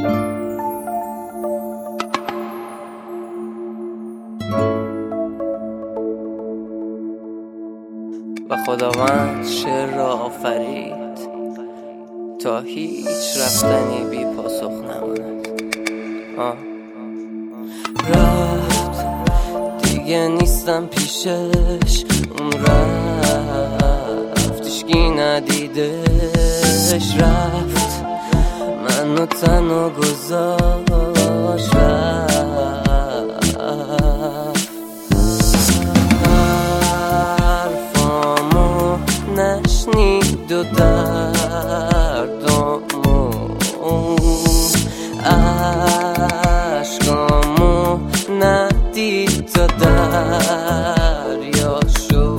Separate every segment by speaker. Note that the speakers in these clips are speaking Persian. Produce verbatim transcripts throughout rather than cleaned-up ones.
Speaker 1: و خداوند شعر را آفرید تا هیچ رفتنی بی پاسخ نماند. آه. رفت دیگه نیستم پیشش، اون رفت هیچکی ندیدش، رفت منو تنها گذاشت، رفت حرفامو نشنید و دردامو عشقامو ندید تا دریا شد،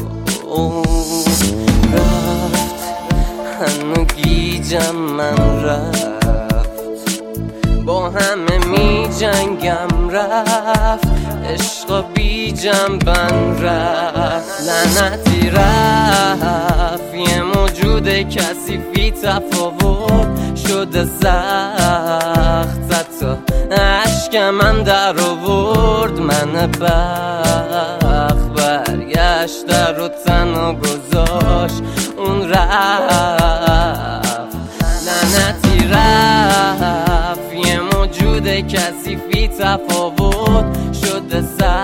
Speaker 1: رفت هنو گیجم من، رفت با همه می جنگم، رفت عشقا بی جنبن، رفت لعنتی رفت یه موجود کثیفی تفاوت شده سخت، تا عشق من در آورد، من بخت برگشت در و تنها گذاشت، اون رفت لعنتی رفت یه موجود کثیفی تفاوت شده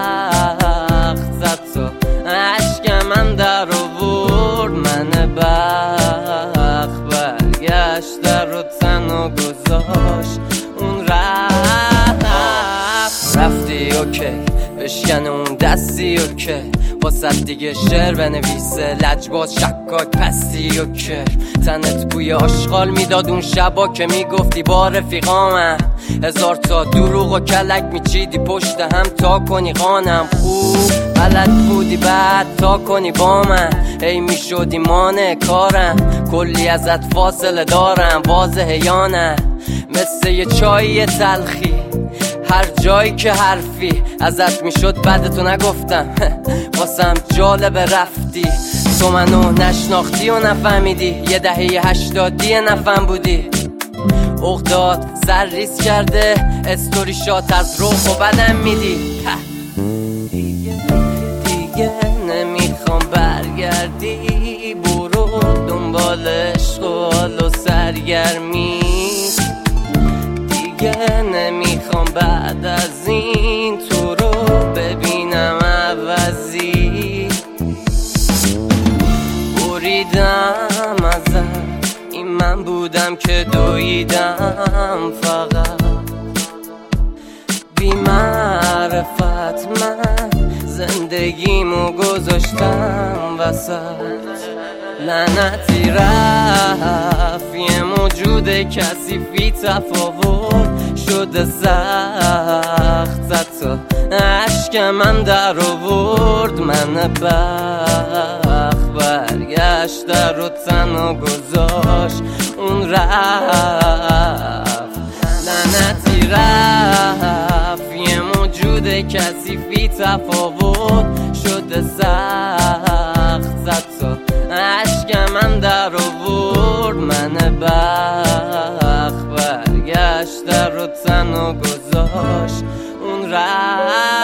Speaker 1: سخت، تا عشق من در آورد، من بخت برگشت در و تنها گذاشت، اون رفت. رفتی اوکی بشکن اون دستی اوکی، واسه دیگه شعر بنویسه لجباز شکاک پستی اوکی، تنت بوی آشغال میداد اون شبا که میگفتی با رفیقامم، هزار تا دروغ و کلک میچیدی پشت هم تا کنی خانم، خوب بلد بودی بعد تا کنی با من، ای میشدی مانع کارم، کلی ازت فاصله دارم، واضحه یا نه مثل یه چایی تلخی، هر جایی که حرفی ازت میشد بعدتو نگفتم واسم جالبه رفتی، تو منو نشناختی و نفهمیدی، یه دهه هشتادی نفهم بودی، اغداد سر ریز کرده استوری شات از روح و بدم میدی، دیگه دیگه نمیخوام برگردی، برو دنبال عشق و حال و سرگرمی، دیگه نمیخوام بعد از این تو رو ببینم عوضی، بریدم ازم این من بودم که دویدم فقط بی معرفت، من زندگیمو گذاشتم وسط، لعنتی رفت یه موجود کثیفی تفاوت شده سخت، تا عشق من در آورد، من بخت برگشت در و تنها گذاشت، اون رفت لعنتی رفت یه موجود کثیفی تفاوت شده سخت، تا عشق من در آورد، من بخت برگشت در و تنها گذاشت، اون رفت.